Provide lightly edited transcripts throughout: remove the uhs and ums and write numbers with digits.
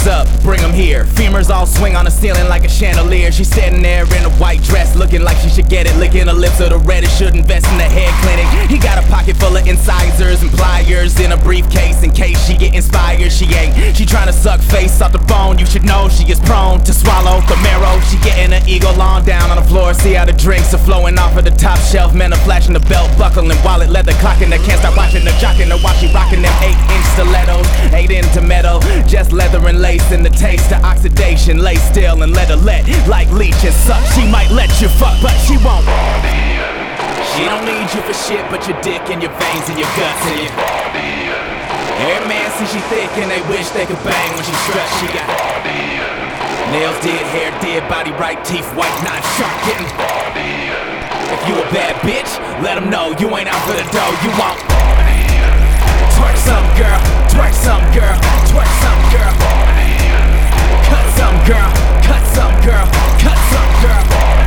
What's up? Bring 'em here. Femurs all swing on the ceiling like a chandelier. She's sitting there in a white dress, looking like she should get it. Licking her lips of the reddish, should invest in the hair clinic. He got a pocket full of incisors and pliers in a briefcase in case she get inspired. She ain't. She trying to suck face off the bone. You should know she is prone to swallow the marrow. She getting her ego long down on the floor. See how the drinks are flowing off of the top shelf. Men are flashing the belt buckle and wallet leather clocking. They can't stop watching her jocking her while she rocking them 8-inch stilettos. 8 into metal, just leather and lace and the taste of oxidation. Lay still and let her let like leech and suck. She might let you fuck, but she won't. She don't need you for shit but your dick and your veins and your guts and your every man see she thick and they wish they could bang when she struts. She got nails did, hair did, body right, teeth white, not sharp getting. If you a bad bitch, let them know you ain't out for the dough. You won't. Twerk some girl, twerk some girl, twerk some girl. Cut some girl, cut some girl, cut some girl.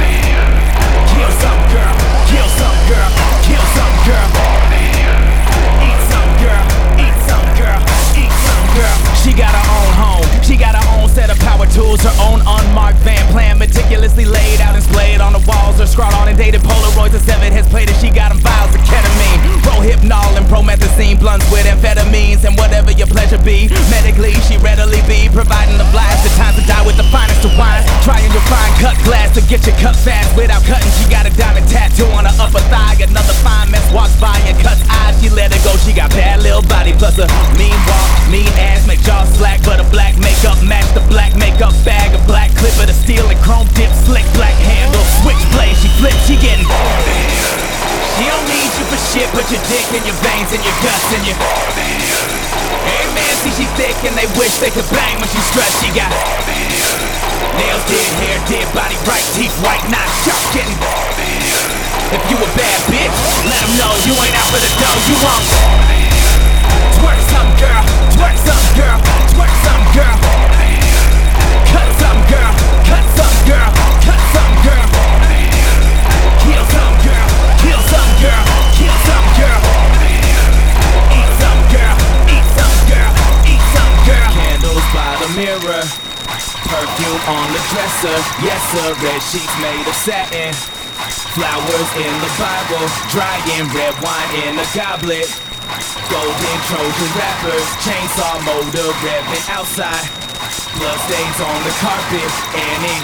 Kill some girl, kill some girl, kill some girl. Eat some girl, eat some girl, eat some girl. She got her own home, she got her own set of power tools, her own unmarked van plan, meticulously laid out and splayed on the walls. Her scrawled on and dated Polaroids and 7 heads plated. She got them vials of ketamine, Rohypnol and promethazine, blunts with amphetamines and whatever your pleasure be. Medically, she readily be providing the blast. The time to die with the finest of wines. Trying your fine cut glass to get your cut fast without cutting. She got a diamond tattoo on her upper thigh. Another fine mess walks by and cuts eyes. She let it go. She got bad little body plus a mean walk, mean ass, make jaw slack, but a black makeup match the black makeup bag. A black clip of the steel and chrome dip, slick black handle, switchblade. She flips, she getting. She don't need you for shit but your dick and your veins and your guts and your every man see she thick and they wish they could bang when she struts. She got nails did, hair did, body right, teeth white, not sharp getting. If you a bad bitch, let them know you ain't out for the dough. You won't. Twerk some girl, twerk some girl, twerk some girl. Cut some girl, cut some girl, cut some girl. Kill some girl, kill some girl, kill some girl. Eat some girl, eat some girl, eat some girl. Candles by the mirror, perfume on the dresser. Yes sir, red sheets made of satin. Flowers in the Bible, drying red wine in a goblet. Golden Trojan rappers, chainsaw motor revving outside. Bloodstains on the carpet and ink.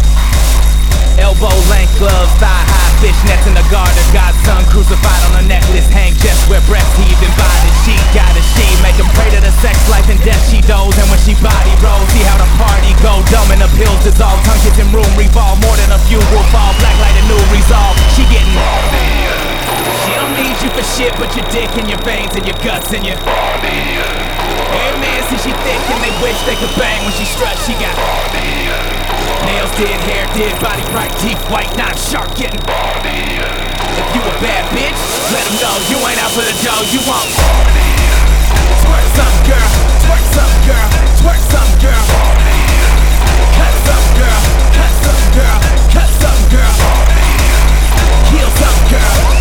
Elbow length gloves, thigh high fishnets in the garter. Godson crucified on a necklace, hang just where breasts heaving by the sheet. Got a she, make him pray to the sex life and death she does. And when she body rolls, see how the party go. Dumb and the pills dissolve, tongue kiss in room revolve. More than a few will fall, black light and new resolve. She getting. She don't need you for shit but your dick and your veins and your guts and your every man see she thick and they wish they could bang when she struts. She got nails did, hair did, body right, teeth white, not sharp getting. If you a bad bitch, let them know you ain't out for the dough. You won't. Twerk some girl, twerk some girl, twerk some girl. Cut some girl, cut some girl, cut some girl. Kill some girl,